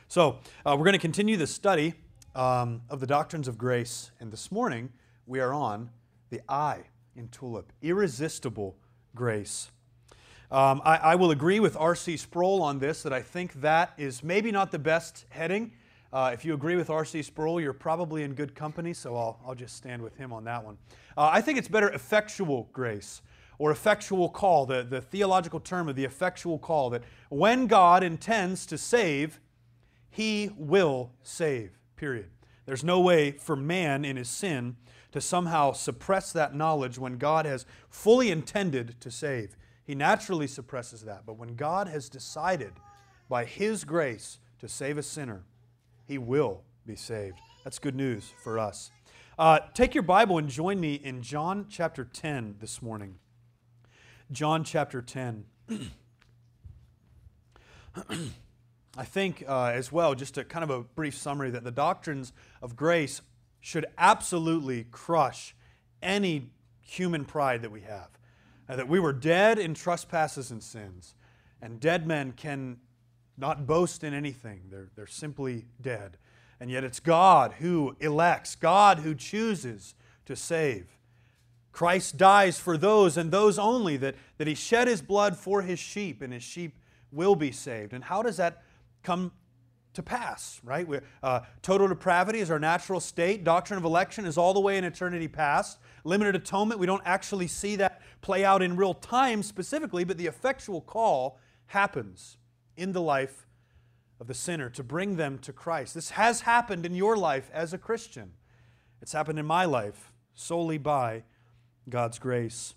We're going to continue the study of the doctrines of grace, and this morning we are on the I in TULIP, irresistible grace. I will agree with R.C. Sproul on this, that I think that is maybe not the best heading. If you agree with R.C. Sproul, you're probably in good company, so I'll just stand with him on that one. I think it's better effectual grace, or effectual call, the theological term of the effectual call, that when God intends to save, He will save, period. There's no way for man in his sin to somehow suppress that knowledge when God has fully intended to save. He naturally suppresses that, but when God has decided by His grace to save a sinner, he will be saved. That's good news for us. Take your Bible and join me in John chapter 10 this morning. John chapter 10. I think as well, just a kind of a brief summary, that the doctrines of grace should absolutely crush any human pride that we have. That we were dead in trespasses and sins, and dead men can not boast in anything. They're simply dead. And yet it's God who elects, God who chooses to save. Christ dies for those and those only, that He shed His blood for His sheep, and His sheep will be saved. And how does that come to pass, right? Total depravity is our natural state. Doctrine of election is all the way in eternity past. Limited atonement, we don't actually see that play out in real time specifically, but the effectual call happens in the life of the sinner to bring them to Christ. This has happened in your life as a Christian. It's happened in my life solely by God's grace.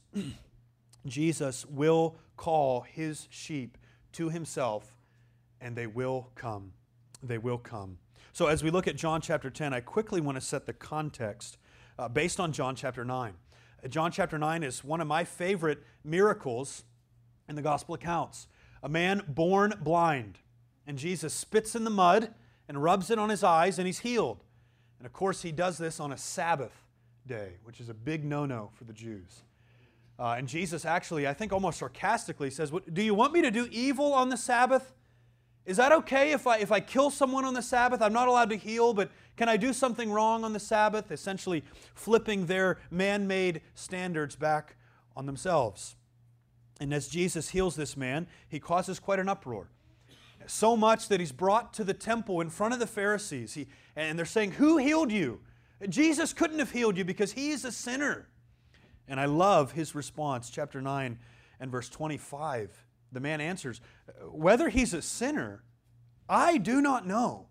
Jesus will call His sheep to Himself, and they will come. They will come. So as we look at John chapter 10, I quickly want to set the context based on John chapter 9. John chapter 9 is one of my favorite miracles in the gospel accounts. A man born blind, and Jesus spits in the mud and rubs it on his eyes, and he's healed. And of course, He does this on a Sabbath day, which is a big no-no for the Jews. And Jesus actually, I think almost sarcastically says, "Do you want me to do evil on the Sabbath? Is that okay if I kill someone on the Sabbath? I'm not allowed to heal, but can I do something wrong on the Sabbath?" Essentially flipping their man-made standards back on themselves. And as Jesus heals this man, He causes quite an uproar. So much that He's brought to the temple in front of the Pharisees. And they're saying, "Who healed you? Jesus couldn't have healed you because He's a sinner." And I love His response, chapter 9 and verse 25. The man answers, "Whether he's a sinner, I do not know.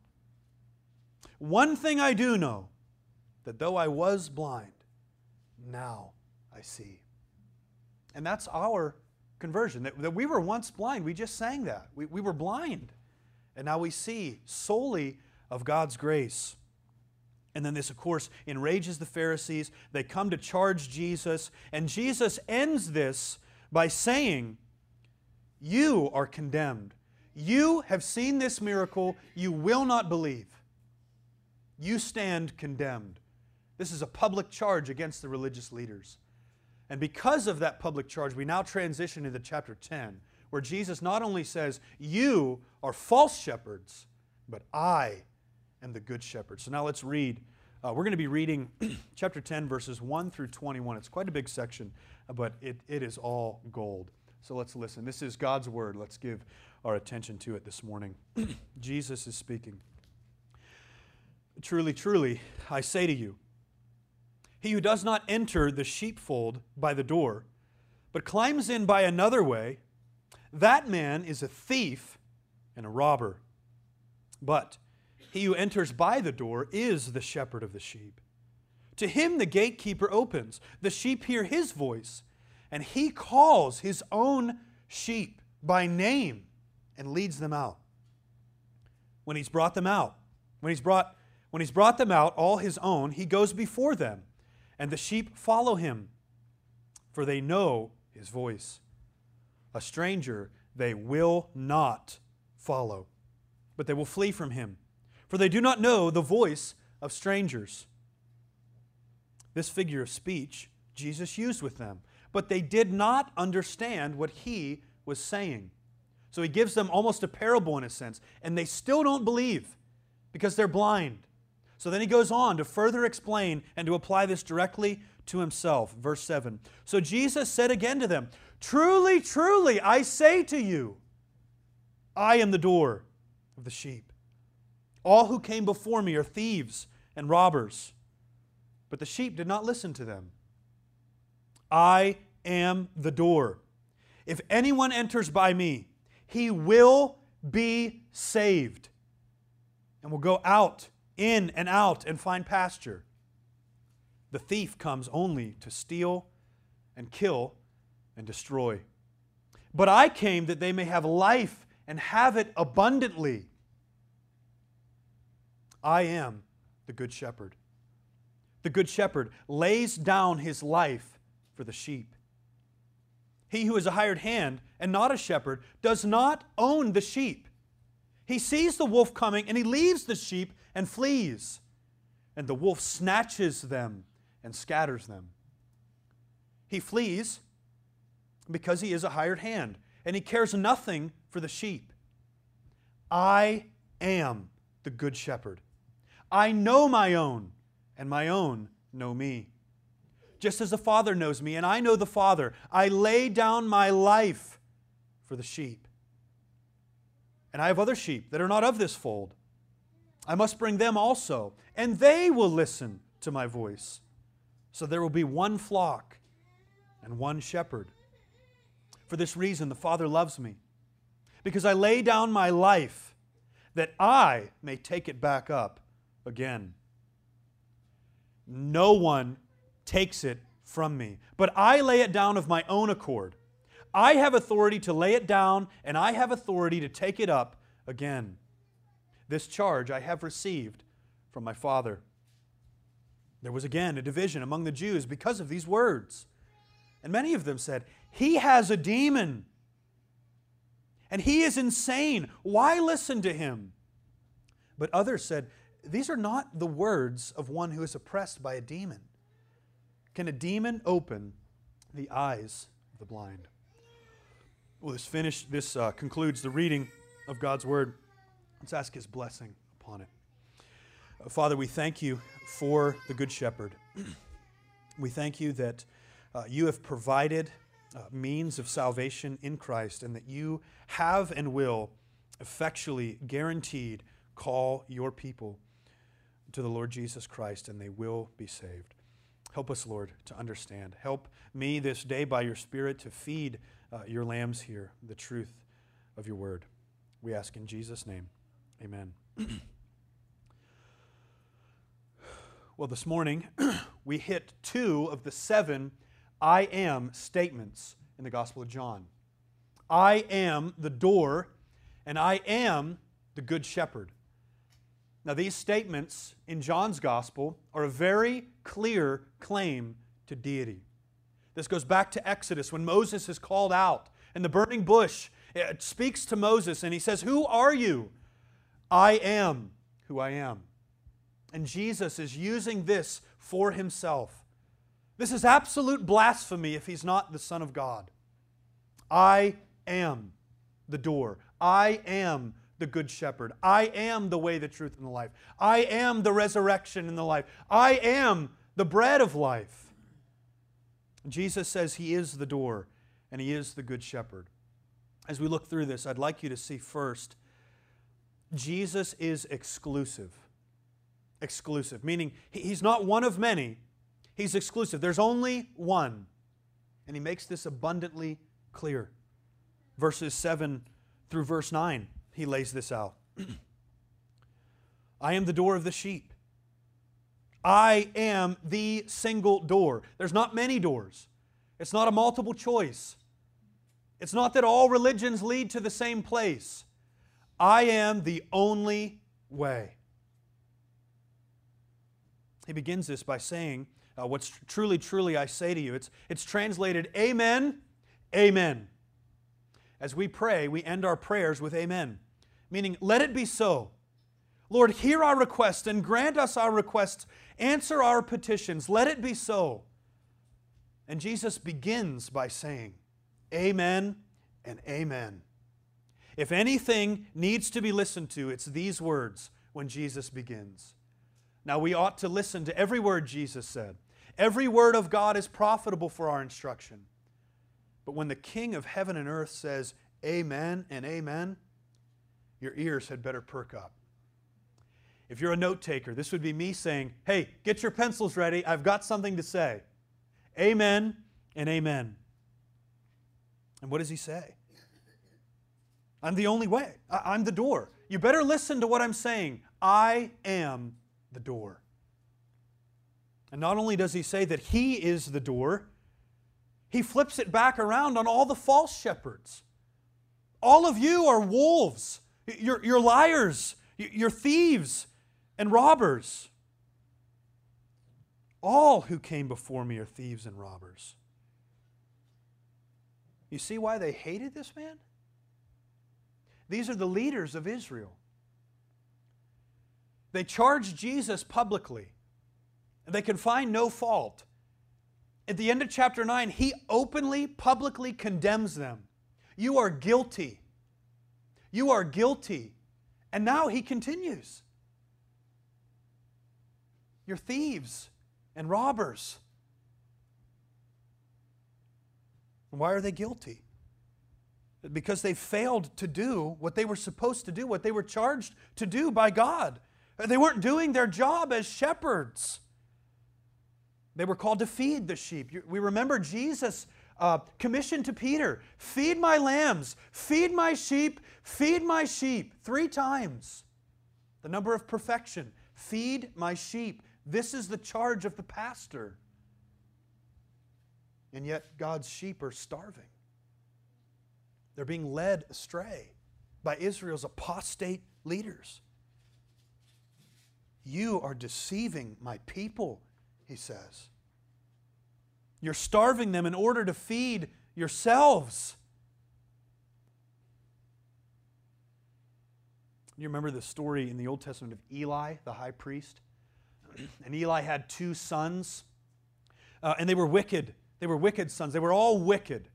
One thing I do know, that though I was blind, now I see." And that's our conversion, that we were once blind. We just sang that. We were blind, and now we see solely of God's grace. And then this, of course, enrages the Pharisees. They come to charge Jesus, and Jesus ends this by saying, "You are condemned. You have seen this miracle. You will not believe. You stand condemned." This is a public charge against the religious leaders. And because of that public charge, we now transition into chapter 10, where Jesus not only says, "You are false shepherds, but I am the good shepherd." So now let's read. We're going to be reading chapter 10, verses 1 through 21. It's quite a big section, but it is all gold. So let's listen. This is God's Word. Let's give our attention to it this morning. Jesus is speaking. "Truly, truly, I say to you, he who does not enter the sheepfold by the door, but climbs in by another way, that man is a thief and a robber. But he who enters by the door is the shepherd of the sheep. To him the gatekeeper opens. The sheep hear his voice, and he calls his own sheep by name and leads them out. When he's brought them out, all his own, he goes before them, and the sheep follow him, for they know his voice. A stranger they will not follow, but they will flee from him, for they do not know the voice of strangers." This figure of speech Jesus used with them, but they did not understand what He was saying. So he gives them almost a parable in a sense, and they still don't believe because they're blind. So then he goes on to further explain and to apply this directly to himself. Verse 7. So Jesus said again to them, "Truly, truly, I say to you, I am the door of the sheep. All who came before me are thieves and robbers, but the sheep did not listen to them. I am the door. If anyone enters by me, he will be saved and will go out, in and out, and find pasture. The thief comes only to steal and kill and destroy. But I came that they may have life and have it abundantly. I am the good shepherd. The good shepherd lays down his life for the sheep. He who is a hired hand and not a shepherd does not own the sheep. He sees the wolf coming and he leaves the sheep and flees. And the wolf snatches them and scatters them. He flees because he is a hired hand and he cares nothing for the sheep. I am the good shepherd. I know my own, and my own know me. Just as the Father knows me, and I know the Father, I lay down my life for the sheep. And I have other sheep that are not of this fold. I must bring them also, and they will listen to my voice. So there will be one flock and one shepherd. For this reason, the Father loves me, because I lay down my life that I may take it back up again. No one takes it from me, but I lay it down of my own accord. I have authority to lay it down, and I have authority to take it up again. This charge I have received from my Father." There was again a division among the Jews because of these words. And many of them said, "He has a demon, and he is insane. Why listen to him?" But others said, "These are not the words of one who is oppressed by a demon. Can a demon open the eyes of the blind?" Well, this concludes the reading of God's Word. Let's ask His blessing upon it. Father, we thank You for the Good Shepherd. We thank You that You have provided means of salvation in Christ, and that You have and will effectually, guaranteed, call Your people to the Lord Jesus Christ, and they will be saved. Help us, Lord, to understand. Help me this day by Your Spirit to feed Your lambs here the truth of Your Word. We ask in Jesus' name. Amen. Well, this morning we hit 2 of the 7 I am statements in the Gospel of John. I am the door, and I am the good shepherd. Now, these statements in John's Gospel are a very clear claim to deity. This goes back to Exodus when Moses is called out, and the burning bush speaks to Moses, and he says, "Who are you?" "I am who I am." And Jesus is using this for Himself. This is absolute blasphemy if He's not the Son of God. I am the door. I am the good shepherd. I am the way, the truth, and the life. I am the resurrection and the life. I am the bread of life. Jesus says He is the door and He is the good shepherd. As we look through this, I'd like you to see first, Jesus is exclusive. Exclusive, meaning He's not one of many. He's exclusive. There's only one. And He makes this abundantly clear. Verses 7 through verse 9, He lays this out. I am the door of the sheep. I am the single door. There's not many doors. It's not a multiple choice. It's not that all religions lead to the same place. I am the only way. He begins this by saying, what's truly, truly I say to you. It's translated, Amen, Amen. As we pray, we end our prayers with Amen, meaning let it be so. Lord, hear our requests and grant us our requests. Answer our petitions. Let it be so. And Jesus begins by saying, Amen and Amen. If anything needs to be listened to, it's these words when Jesus begins. Now, we ought to listen to every word Jesus said. Every word of God is profitable for our instruction. But when the King of heaven and earth says, Amen and amen, your ears had better perk up. If you're a note taker, this would be me saying, hey, get your pencils ready. I've got something to say. Amen and amen. And what does he say? I'm the only way. I'm the door. You better listen to what I'm saying. I am the door. And not only does he say that he is the door, he flips it back around on all the false shepherds. All of you are wolves. You're liars. You're thieves and robbers. All who came before me are thieves and robbers. You see why they hated this man? These are the leaders of Israel. They charged Jesus publicly. They could find no fault. At the end of chapter 9, he openly, publicly condemns them. You are guilty. You are guilty. And now he continues. You're thieves and robbers. And why are they guilty? Because they failed to do what they were supposed to do, what they were charged to do by God. They weren't doing their job as shepherds. They were called to feed the sheep. We remember Jesus commissioned to Peter, feed my lambs, feed my sheep, feed my sheep. 3 times. The number of perfection. Feed my sheep. This is the charge of the pastor. And yet God's sheep are starving. They're being led astray by Israel's apostate leaders. You are deceiving my people, he says. You're starving them in order to feed yourselves. You remember the story in the Old Testament of Eli, the high priest? And Eli had 2 sons, and they were wicked. They were wicked sons. They were all wicked.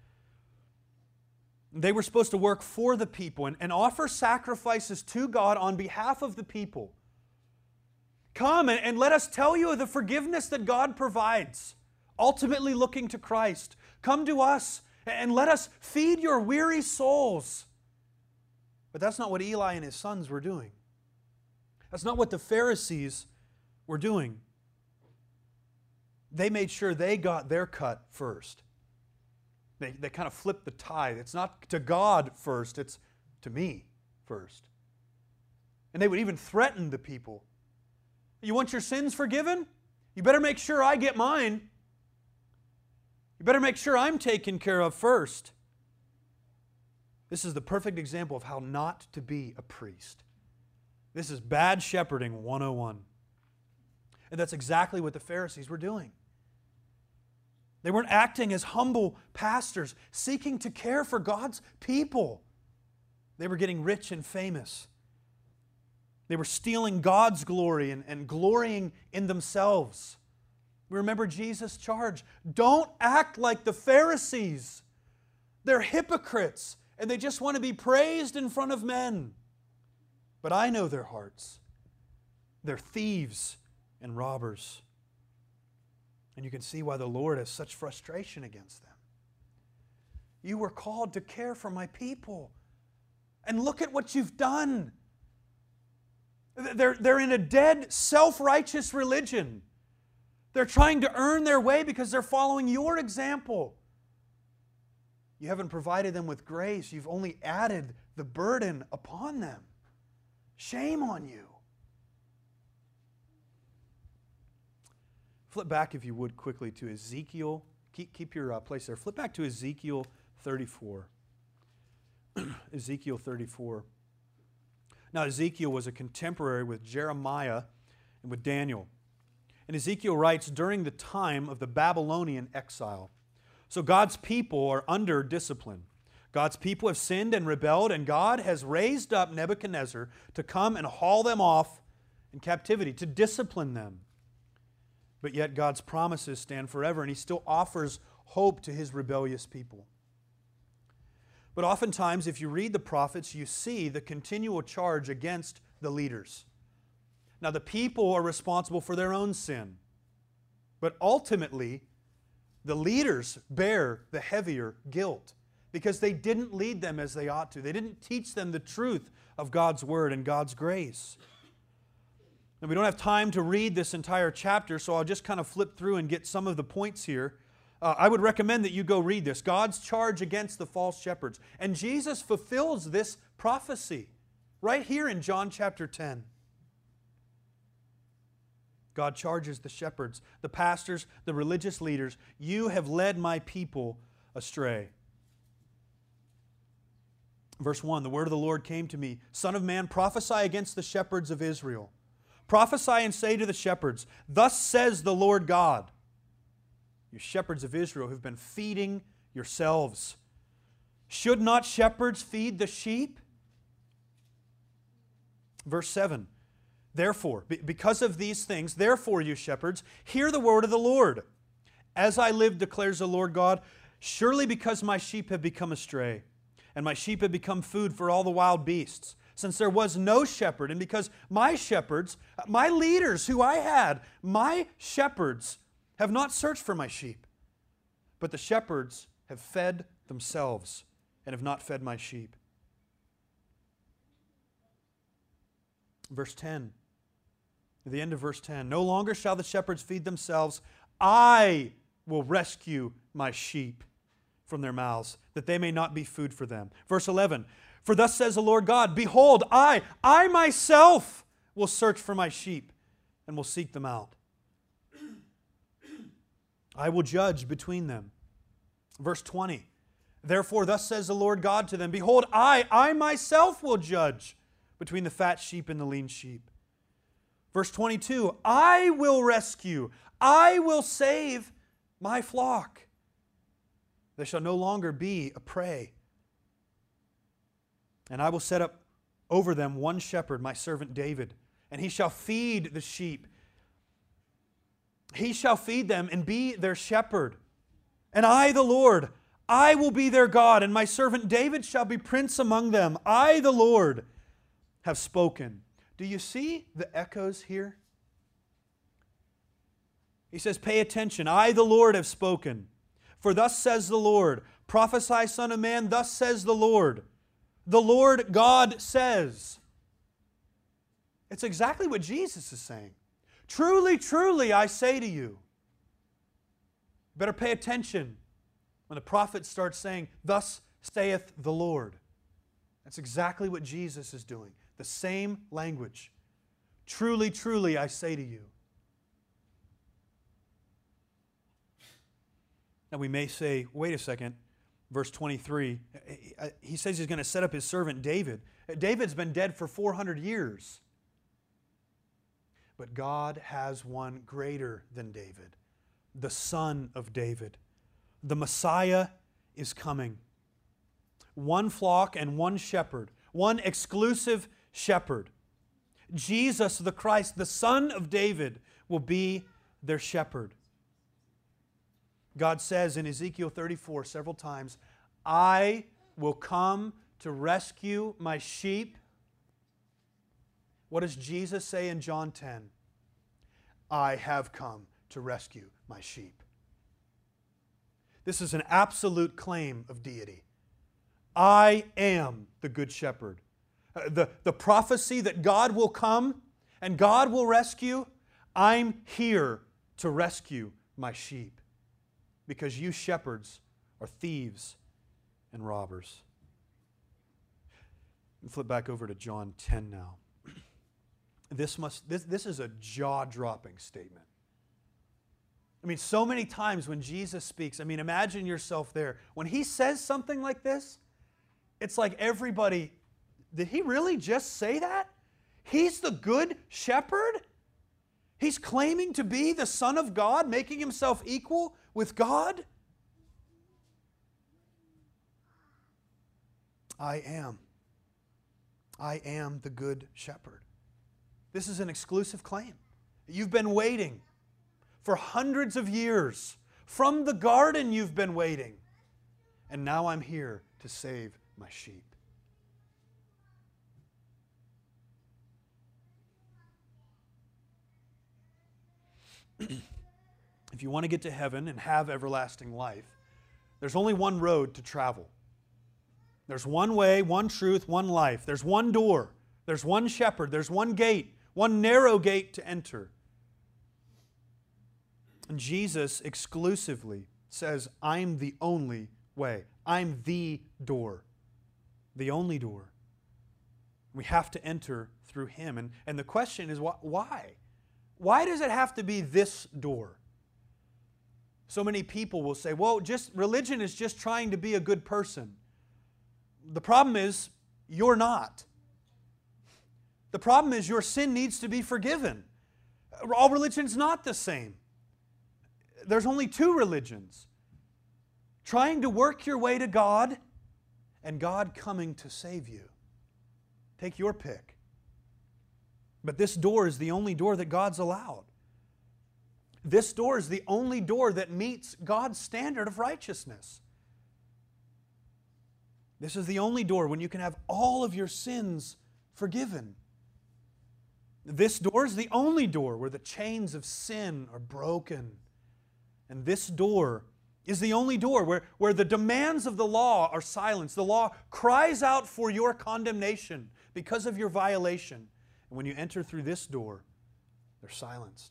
They were supposed to work for the people and offer sacrifices to God on behalf of the people. Come and let us tell you of the forgiveness that God provides, ultimately looking to Christ. Come to us and let us feed your weary souls. But that's not what Eli and his sons were doing. That's not what the Pharisees were doing. They made sure they got their cut first. They kind of flipped the tithe. It's not to God first, it's to me first. And they would even threaten the people. You want your sins forgiven? You better make sure I get mine. You better make sure I'm taken care of first. This is the perfect example of how not to be a priest. This is bad shepherding 101. And that's exactly what the Pharisees were doing. They weren't acting as humble pastors, seeking to care for God's people. They were getting rich and famous. They were stealing God's glory and glorying in themselves. We remember Jesus' charge. Don't act like the Pharisees. They're hypocrites, and they just want to be praised in front of men. But I know their hearts. They're thieves and robbers. And you can see why the Lord has such frustration against them. You were called to care for my people. And look at what you've done. They're in a dead, self-righteous religion. They're trying to earn their way because they're following your example. You haven't provided them with grace. You've only added the burden upon them. Shame on you. Flip back, if you would, quickly to Ezekiel. Keep your place there. Flip back to Ezekiel 34. Ezekiel 34. Now, Ezekiel was a contemporary with Jeremiah and with Daniel. And Ezekiel writes during the time of the Babylonian exile. So God's people are under discipline. God's people have sinned and rebelled, and God has raised up Nebuchadnezzar to come and haul them off in captivity, to discipline them. But yet God's promises stand forever, and He still offers hope to His rebellious people. But oftentimes, if you read the prophets, you see the continual charge against the leaders. Now, the people are responsible for their own sin. But ultimately, the leaders bear the heavier guilt because they didn't lead them as they ought to. They didn't teach them the truth of God's Word and God's grace. And we don't have time to read this entire chapter, so I'll just kind of flip through and get some of the points here. I would recommend that you go read this. God's charge against the false shepherds. And Jesus fulfills this prophecy right here in John chapter 10. God charges the shepherds, the pastors, the religious leaders, "You have led my people astray." Verse 1, "The word of the Lord came to me, Son of man, prophesy against the shepherds of Israel. Prophesy and say to the shepherds, Thus says the Lord God." You shepherds of Israel who've been feeding yourselves. "Should not shepherds feed the sheep?" Verse 7, "Therefore, because of these things, therefore, you shepherds, hear the word of the Lord. As I live, declares the Lord God, surely because my sheep have become astray, and my sheep have become food for all the wild beasts, since there was no shepherd, and because my shepherds, my leaders who I had, my shepherds have not searched for my sheep, but the shepherds have fed themselves and have not fed my sheep." Verse 10, at the end of verse 10, "No longer shall the shepherds feed themselves. I will rescue my sheep from their mouths, that they may not be food for them." Verse 11, "For thus says the Lord God, Behold, I myself will search for my sheep and will seek them out. I will judge between them." Verse 20, "Therefore thus says the Lord God to them, Behold, I myself will judge between the fat sheep and the lean sheep." Verse 22, "I will rescue, I will save my flock. They shall no longer be a prey. And I will set up over them one shepherd, my servant David, and he shall feed the sheep. He shall feed them and be their shepherd. And I, the Lord, I will be their God, and my servant David shall be prince among them. I, the Lord, have spoken." Do you see the echoes here? He says, pay attention. "I, the Lord, have spoken. For thus says the Lord, Prophesy, Son of man, thus says the Lord." The Lord God says. It's exactly what Jesus is saying. "Truly, truly, I say to you." Better pay attention when the prophet starts saying, "Thus saith the Lord." That's exactly what Jesus is doing. The same language. "Truly, truly, I say to you." Now we may say, wait a second, verse 23, he says he's going to set up his servant David. David's been dead for 400 years. But God has one greater than David, the Son of David. The Messiah is coming. One flock and one shepherd, one exclusive shepherd. Jesus the Christ, the Son of David, will be their shepherd. God says in Ezekiel 34 several times, "I will come to rescue my sheep." What does Jesus say in John 10? "I have come to rescue my sheep." This is an absolute claim of deity. I am the good shepherd. The prophecy that God will come and God will rescue, I'm here to rescue my sheep. Because you shepherds are thieves and robbers. And flip back over to John 10 now. This is a jaw-dropping statement. I mean, so many times when Jesus speaks, imagine yourself there. When He says something like this, it's like everybody, did He really just say that? He's the good shepherd? He's claiming to be the Son of God, making Himself equal with God? I am the good shepherd. This is an exclusive claim. You've been waiting for hundreds of years. From the garden you've been waiting. And now I'm here to save my sheep. If you want to get to heaven and have everlasting life, there's only one road to travel. There's one way, one truth, one life. There's one door. There's one shepherd. There's one gate, one narrow gate to enter. And Jesus exclusively says, I'm the only way. I'm the door. The only door. We have to enter through Him. And the question is, why? Why does it have to be this door? So many people will say, well, religion is just trying to be a good person. The problem is, you're not. The problem is your sin needs to be forgiven. All religion's not the same. There's only two religions. Trying to work your way to God and God coming to save you. Take your pick. But this door is the only door that God's allowed. This door is the only door that meets God's standard of righteousness. This is the only door when you can have all of your sins forgiven. This door is the only door where the chains of sin are broken. And this door is the only door where the demands of the law are silenced. The law cries out for your condemnation because of your violation. And when you enter through this door, they're silenced.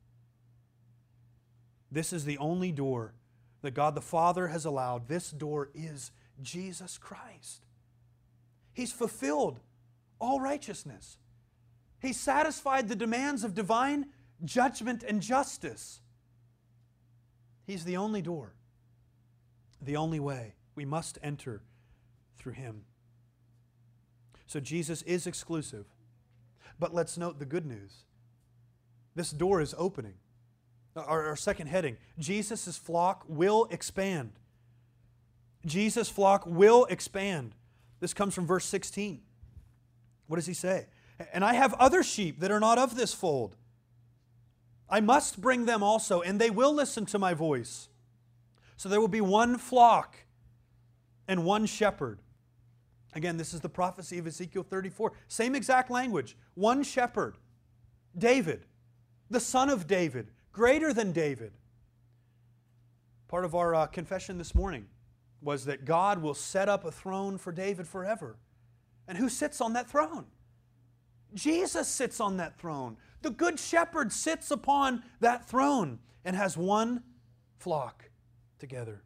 This is the only door that God the Father has allowed. This door is Jesus Christ. He's fulfilled all righteousness. He satisfied the demands of divine judgment and justice. He's the only door, the only way. We must enter through Him. So Jesus is exclusive. But let's note the good news. This door is opening. Our second heading, Jesus' flock will expand. Jesus' flock will expand. This comes from verse 16. What does He say? And I have other sheep that are not of this fold. I must bring them also, and they will listen to my voice. So there will be one flock and one shepherd. Again, this is the prophecy of Ezekiel 34. Same exact language. One shepherd. David, the son of David, greater than David. Part of our confession this morning was that God will set up a throne for David forever. And who sits on that throne? Jesus sits on that throne. The Good Shepherd sits upon that throne and has one flock together.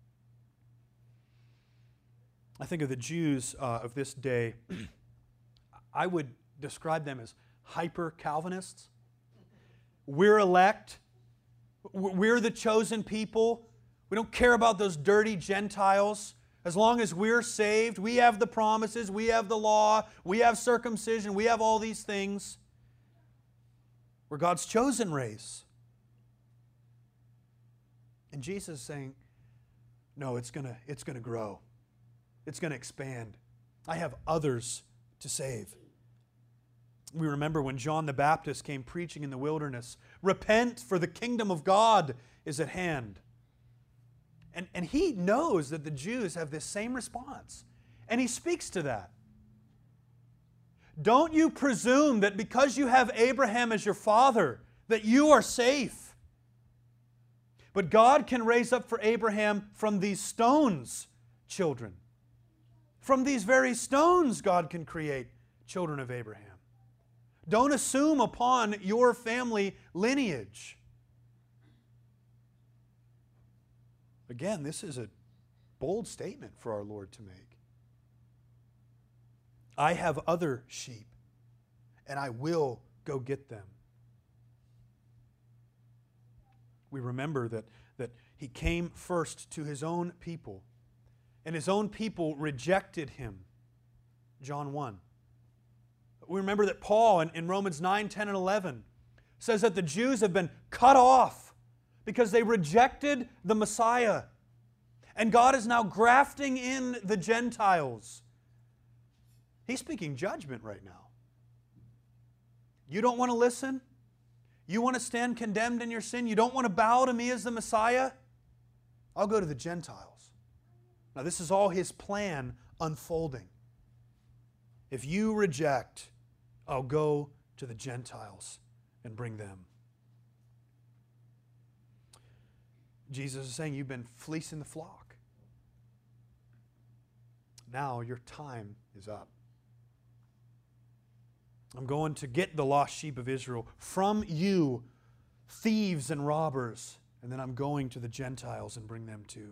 I think of the Jews of this day. I would describe them as hyper-Calvinists. We're elect. We're the chosen people. We don't care about those dirty Gentiles. As long as we're saved, we have the promises, we have the law, we have circumcision, we have all these things. We're God's chosen race. And Jesus is saying, no, it's going to grow. It's going to expand. I have others to save. We remember when John the Baptist came preaching in the wilderness, repent, for the kingdom of God is at hand. And he knows that the Jews have this same response. And he speaks to that. Don't you presume that because you have Abraham as your father, that you are safe. But God can raise up for Abraham from these stones children. From these very stones God can create children of Abraham. Don't assume upon your family lineage. Again, this is a bold statement for our Lord to make. I have other sheep, and I will go get them. We remember that He came first to His own people, and His own people rejected Him. John 1. We remember that Paul in Romans 9, 10, and 11 says that the Jews have been cut off because they rejected the Messiah. And God is now grafting in the Gentiles. He's speaking judgment right now. You don't want to listen? You want to stand condemned in your sin? You don't want to bow to me as the Messiah? I'll go to the Gentiles. Now, this is all His plan unfolding. If you reject, I'll go to the Gentiles and bring them. Jesus is saying, you've been fleecing the flock. Now your time is up. I'm going to get the lost sheep of Israel from you, thieves and robbers, and then I'm going to the Gentiles and bring them too.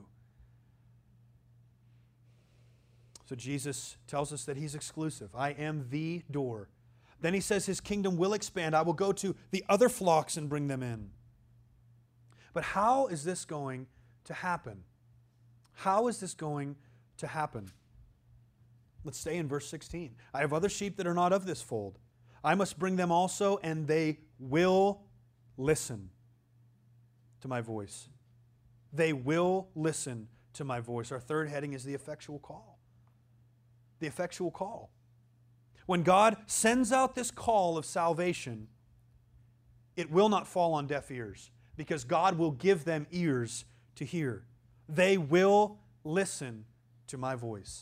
So Jesus tells us that He's exclusive. I am the door. Then He says His kingdom will expand. I will go to the other flocks and bring them in. But how is this going to happen? How is this going to happen? Let's stay in verse 16. I have other sheep that are not of this fold. I must bring them also, and they will listen to my voice. They will listen to my voice. Our third heading is the effectual call. The effectual call. When God sends out this call of salvation, it will not fall on deaf ears, because God will give them ears to hear. They will listen to my voice.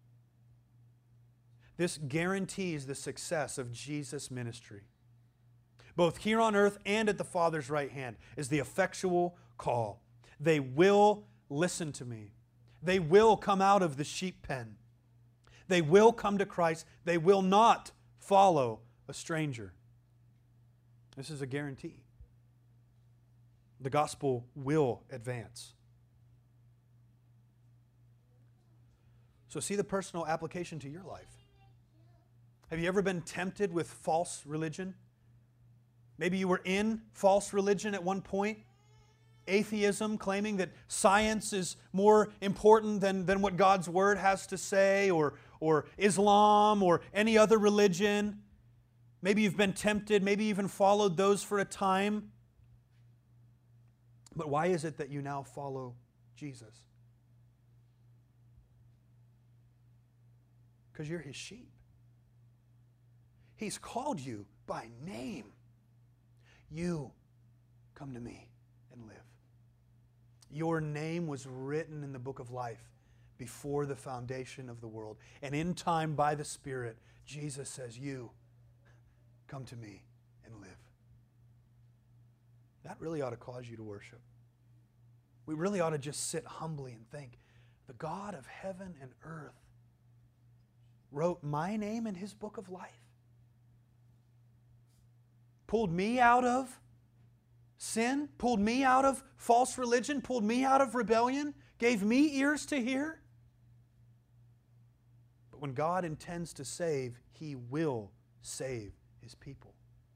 This guarantees the success of Jesus' ministry. Both here on earth and at the Father's right hand is the effectual call. They will listen to me. They will come out of the sheep pen. They will come to Christ. They will not follow a stranger. This is a guarantee. The gospel will advance. So see the personal application to your life. Have you ever been tempted with false religion? Maybe you were in false religion at one point. Atheism, claiming that science is more important than what God's Word has to say, or Islam, or any other religion. Maybe you've been tempted, maybe even followed those for a time. But why is it that you now follow Jesus? Because you're His sheep. He's called you by name. You come to me and live. Your name was written in the book of life before the foundation of the world. And in time, by the Spirit, Jesus says, you come to me and live. That really ought to cause you to worship. We really ought to just sit humbly and think, the God of heaven and earth wrote my name in His book of life. Pulled me out of sin, pulled me out of false religion, pulled me out of rebellion, gave me ears to hear. But when God intends to save, He will save His people.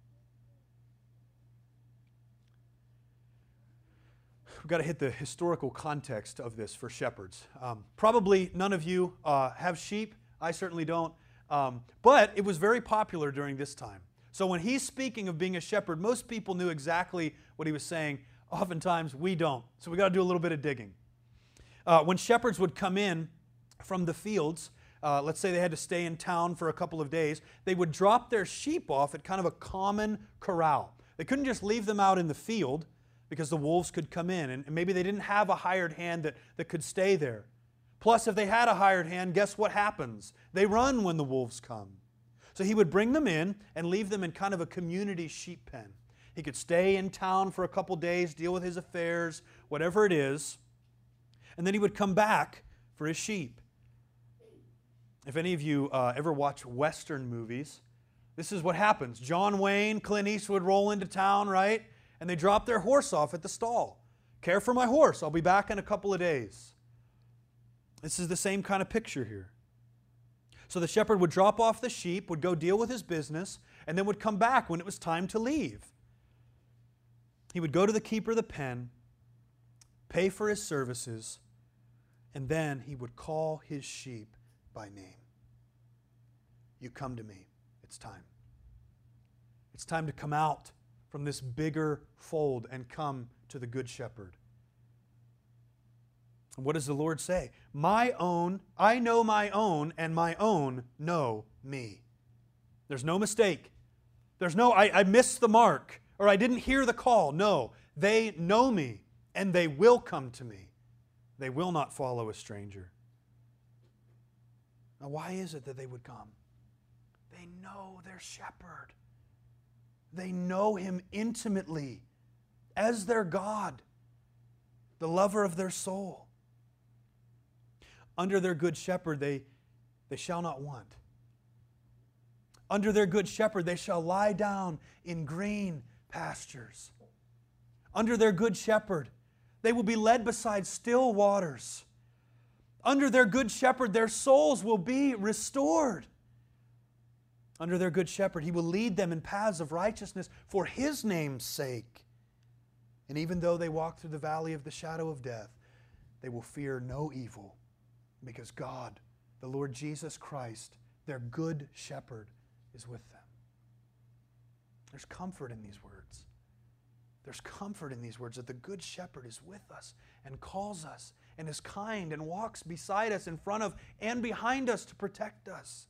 We've got to hit the historical context of this for shepherds. Probably none of you have sheep. I certainly don't. But it was very popular during this time. So when He's speaking of being a shepherd, most people knew exactly what He was saying. Oftentimes, we don't. So we've got to do a little bit of digging. When shepherds would come in from the fields, let's say they had to stay in town for a couple of days, they would drop their sheep off at kind of a common corral. They couldn't just leave them out in the field because the wolves could come in, and maybe they didn't have a hired hand that could stay there. Plus, if they had a hired hand, guess what happens? They run when the wolves come. So He would bring them in and leave them in kind of a community sheep pen. He could stay in town for a couple days, deal with his affairs, whatever it is, and then He would come back for His sheep. If any of you ever watch Western movies, this is what happens. John Wayne, Clint Eastwood roll into town, right? And they drop their horse off at the stall. Care for my horse. I'll be back in a couple of days. This is the same kind of picture here. So the shepherd would drop off the sheep, would go deal with his business, and then would come back when it was time to leave. He would go to the keeper of the pen, pay for his services, and then he would call his sheep by name. You come to me. It's time. It's time to come out from this bigger fold and come to the Good Shepherd. And what does the Lord say? My own, I know my own, and my own know me. There's no mistake. There's no, I missed the mark, or I didn't hear the call. No, they know me, and they will come to me. They will not follow a stranger. Now, why is it that they would come? They know their shepherd. They know him intimately as their God, the lover of their soul. Under their good shepherd, they shall not want. Under their good shepherd, they shall lie down in green pastures. Under their good shepherd, they will be led beside still waters. Under their good shepherd, their souls will be restored. Under their good shepherd, he will lead them in paths of righteousness for his name's sake. And even though they walk through the valley of the shadow of death, they will fear no evil, because God, the Lord Jesus Christ, their good shepherd, is with them. There's comfort in these words. There's comfort in these words that the good shepherd is with us and calls us and is kind and walks beside us, in front of and behind us to protect us.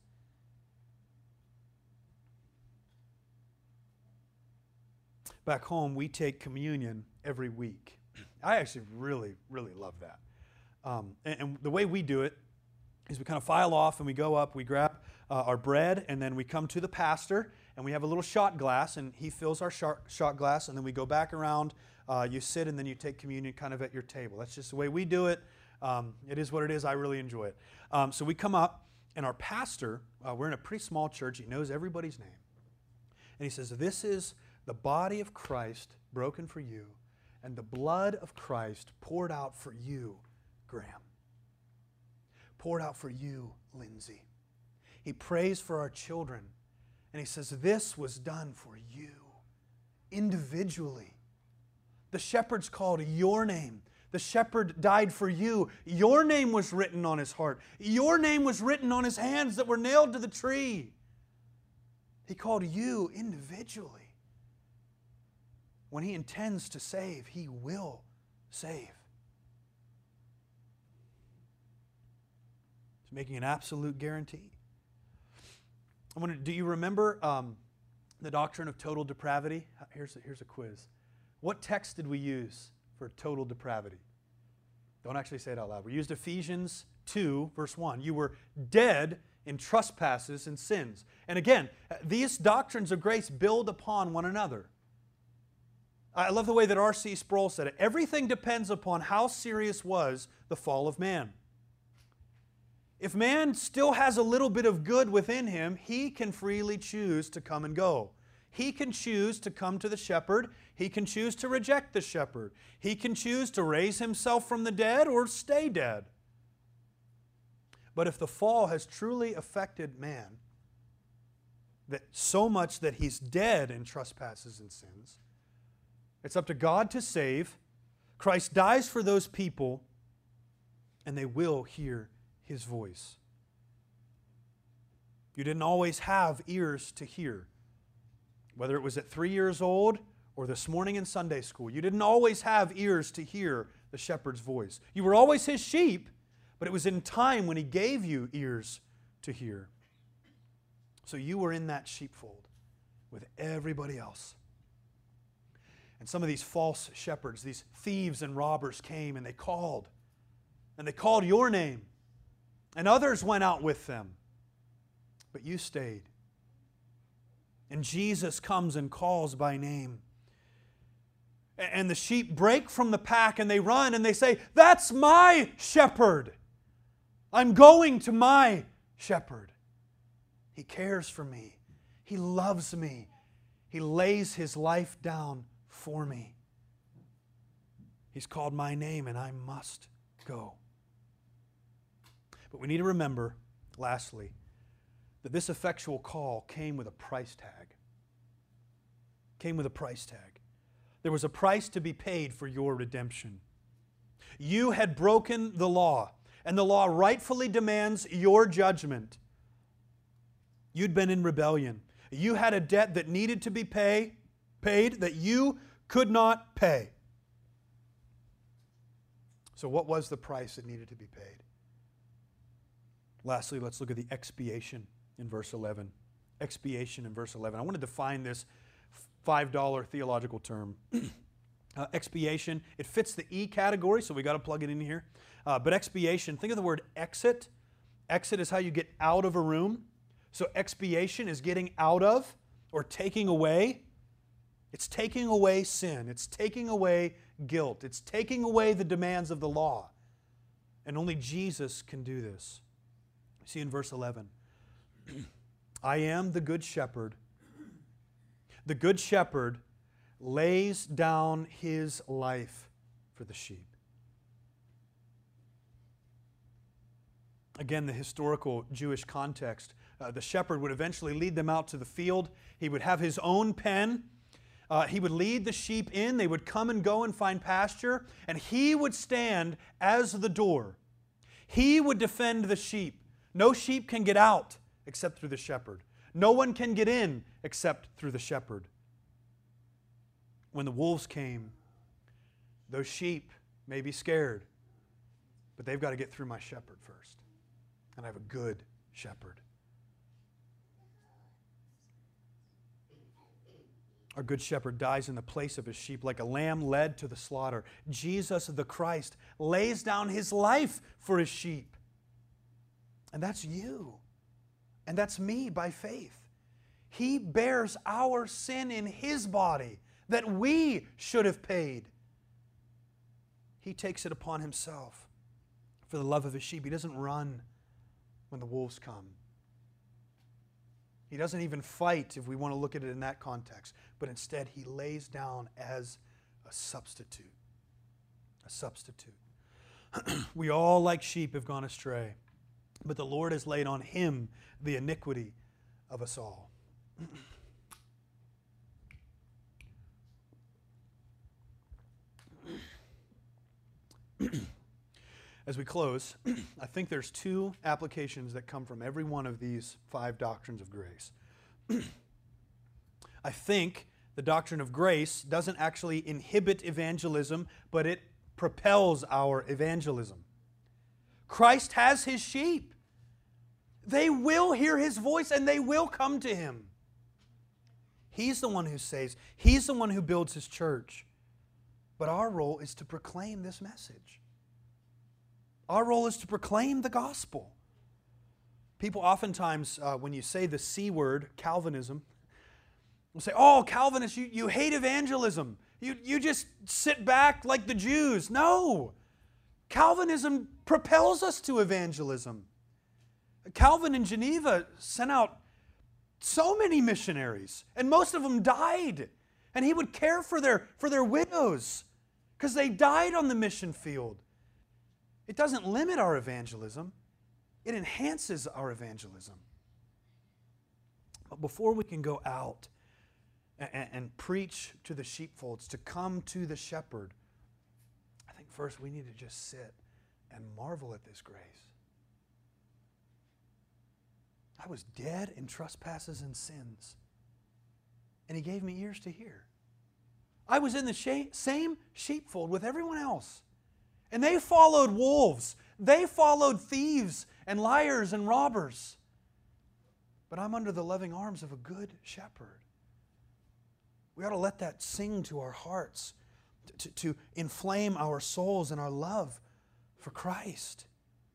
Back home, we take communion every week. I actually really, really love that. And the way we do it is we kind of file off and we go up, we grab our bread, and then we come to the pastor, and we have a little shot glass, and he fills our shot glass, and then we go back around, you sit, and then you take communion kind of at your table. That's just the way we do it. It is what it is. I really enjoy it. So we come up, and our pastor, we're in a pretty small church. He knows everybody's name. And he says, "This is the body of Christ broken for you, and the blood of Christ poured out for you, Graham. Poured out for you, Lindsay." He prays for our children, and he says, "This was done for you, individually. The shepherd's called your name. The shepherd died for you. Your name was written on his heart. Your name was written on his hands that were nailed to the tree. He called you individually. When he intends to save, he will save." He's making an absolute guarantee. Do you remember the doctrine of total depravity? Here's a quiz. What text did we use for total depravity? Don't actually say it out loud. We used Ephesians 2, verse 1. You were dead in trespasses and sins. And again, these doctrines of grace build upon one another. I love the way that R.C. Sproul said it. Everything depends upon how serious was the fall of man. If man still has a little bit of good within him, he can freely choose to come and go. He can choose to come to the shepherd. He can choose to reject the shepherd. He can choose to raise himself from the dead or stay dead. But if the fall has truly affected man, that so much that he's dead in trespasses and sins, it's up to God to save. Christ dies for those people, and they will hear his voice. You didn't always have ears to hear. Whether it was at 3 years old or this morning in Sunday school, you didn't always have ears to hear the shepherd's voice. You were always his sheep, but it was in time when he gave you ears to hear. So you were in that sheepfold with everybody else. And some of these false shepherds, these thieves and robbers came and they called. And they called your name. And others went out with them. But you stayed. And Jesus comes and calls by name. And the sheep break from the pack and they run and they say, "That's my shepherd. I'm going to my shepherd. He cares for me. He loves me. He lays his life down for me. He's called my name and I must go." But we need to remember, lastly, that this effectual call came with a price tag. Came with a price tag. There was a price to be paid for your redemption. You had broken the law, and the law rightfully demands your judgment. You'd been in rebellion. You had a debt that needed to be paid that you could not pay. So what was the price that needed to be paid? Lastly, let's look at the expiation in verse 11. Expiation in verse 11. I want to define this $5 theological term. Expiation, it fits the E category, so we got to plug it in here. But expiation, think of the word exit Exit is how you get out of a room. So expiation is getting out of or taking away. It's taking away sin. It's taking away guilt. It's taking away the demands of the law. And only Jesus can do this. See in verse 11. I am the good shepherd. The good shepherd lays down his life for the sheep. Again, the historical Jewish context. The shepherd would eventually lead them out to the field. He would have his own pen. He would lead the sheep in. They would come and go and find pasture. And he would stand as the door. He would defend the sheep. No sheep can get out except through the shepherd. No one can get in except through the shepherd. When the wolves came, those sheep may be scared, but they've got to get through my shepherd first. And I have a good shepherd. Our good shepherd dies in the place of his sheep like a lamb led to the slaughter. Jesus the Christ lays down his life for his sheep. And that's you. And that's me by faith. He bears our sin in his body that we should have paid. He takes it upon himself for the love of his sheep. He doesn't run when the wolves come. He doesn't even fight, if we want to look at it in that context, but instead he lays down as a substitute. A substitute. We all, like sheep, have gone astray, but the Lord has laid on him the iniquity of us all. As we close, I think there's two applications that come from every one of these 5 doctrines of grace. I think the doctrine of grace doesn't actually inhibit evangelism, but it propels our evangelism. Christ has his sheep. They will hear his voice and they will come to him. He's the one who saves. He's the one who builds his church. But our role is to proclaim this message. Our role is to proclaim the gospel. People oftentimes, when you say the C word, Calvinism, will say, oh, Calvinists, you hate evangelism. You just sit back like the Jews. No. Calvinism propels us to evangelism. Calvin in Geneva sent out so many missionaries, and most of them died. And he would care for their widows because they died on the mission field. It doesn't limit our evangelism. It enhances our evangelism. But before we can go out and preach to the sheepfolds, to come to the shepherd, I think first we need to just sit and marvel at this grace. I was dead in trespasses and sins, and he gave me ears to hear. I was in the same sheepfold with everyone else. And they followed wolves. They followed thieves and liars and robbers. But I'm under the loving arms of a good shepherd. We ought to let that sing to our hearts, to inflame our souls and our love for Christ.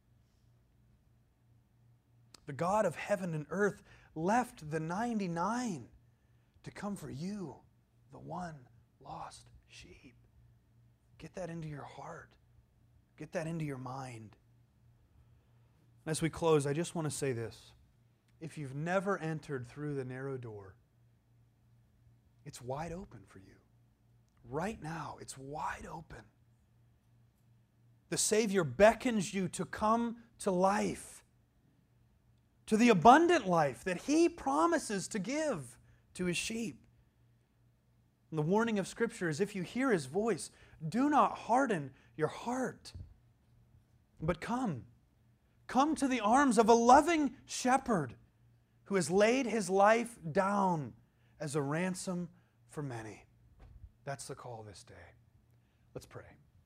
The God of heaven and earth left the 99 to come for you, the one lost sheep. Get that into your heart. Get that into your mind. As we close, I just want to say this. If you've never entered through the narrow door, it's wide open for you. Right now, it's wide open. The Savior beckons you to come to life, to the abundant life that he promises to give to his sheep. And the warning of Scripture is if you hear his voice, do not harden your heart, but come. Come to the arms of a loving shepherd who has laid his life down as a ransom for many. That's the call this day. Let's pray.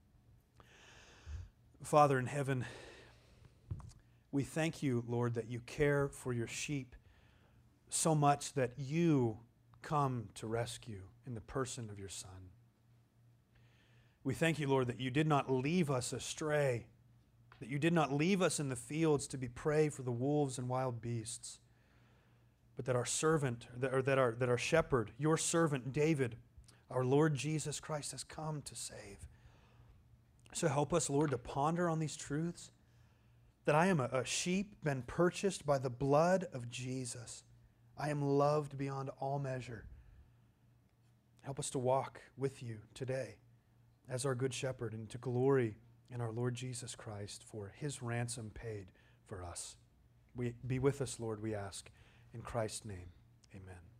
Father in heaven, we thank you, Lord, that you care for your sheep so much that you come to rescue in the person of your Son. We thank you, Lord, that you did not leave us astray, that you did not leave us in the fields to be prey for the wolves and wild beasts, but that our servant, or that our shepherd, your servant David, our Lord Jesus Christ, has come to save. So help us, Lord, to ponder on these truths, that I am a sheep been purchased by the blood of Jesus. I am loved beyond all measure. Help us to walk with you today as our good shepherd and to glory in our Lord Jesus Christ for his ransom paid for us. Be with us, Lord, we ask. In Christ's name, amen.